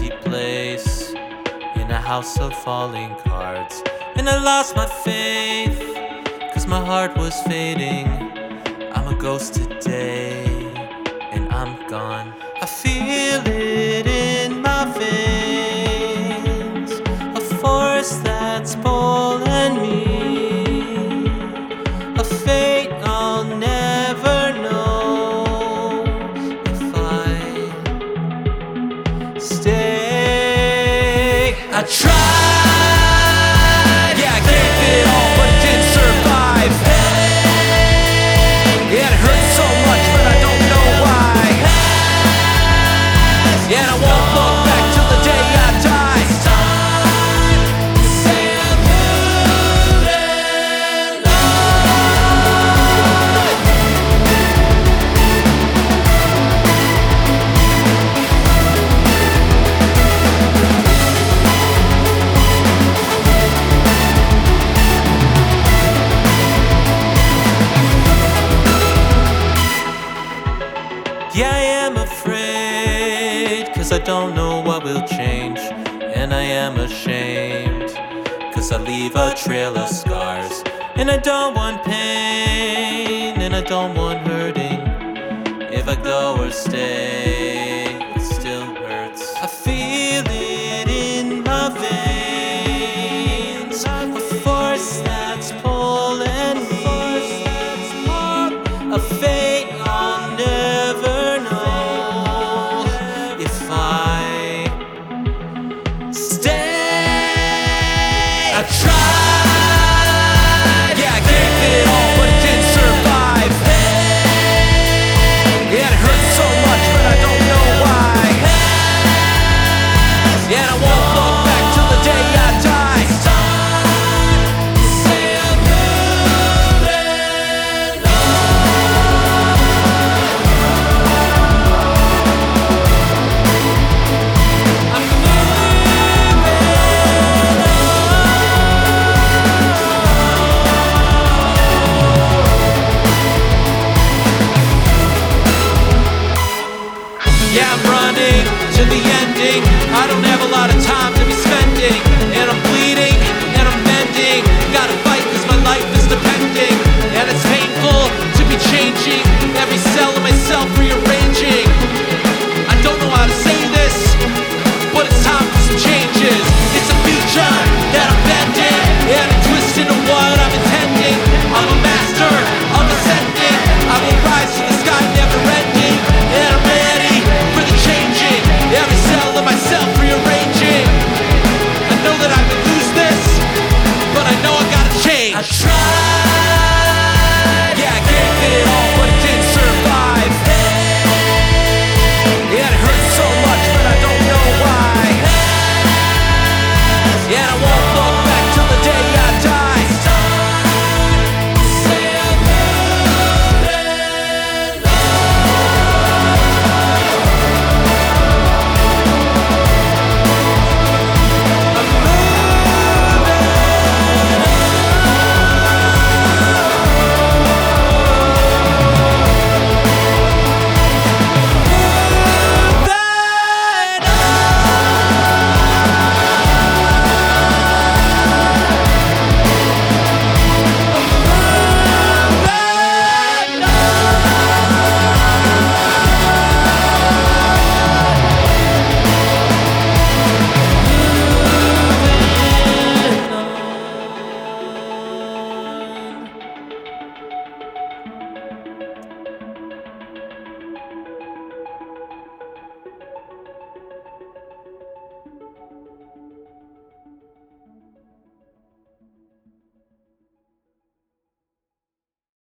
empty place in a house of falling cards. And I lost my faith, 'cause my heart was fading. I'm a ghost today, and I'm gone. I feel it in my veins, a force that's pulling me, a fate I'll never know if I stay. I tried, Yeah, I gave it all but didn't survive. Yeah, it hurts so much, but I don't know why. Yeah, and I won't look back till the day I die. Yeah, I am afraid, 'cause I don't know what will change. And I am ashamed, 'cause I leave a trail of scars. And I don't want pain, and I don't want hurting, if I go or stay.